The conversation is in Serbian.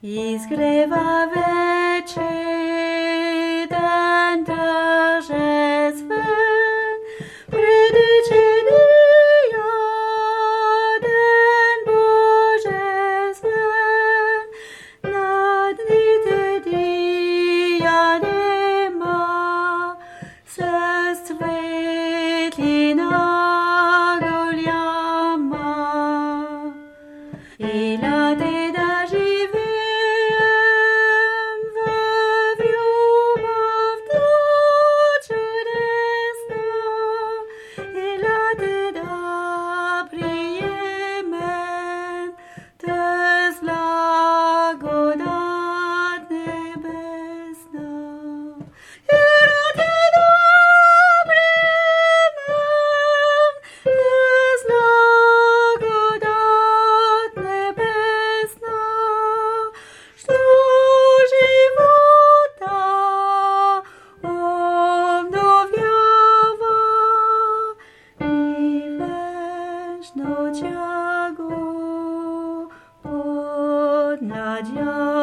I zgrywa wieczny den darze swym, prydyczny jaden Boże swym, nad nity jadę ma, se stwytlina goliama. I lady da żywym we wjumów do czudesna. I lady da przyjemen też blagodat nebesna. I lady da przyjemen też blagodat nebesna, что живота обновлява и вечно тягу поднадя.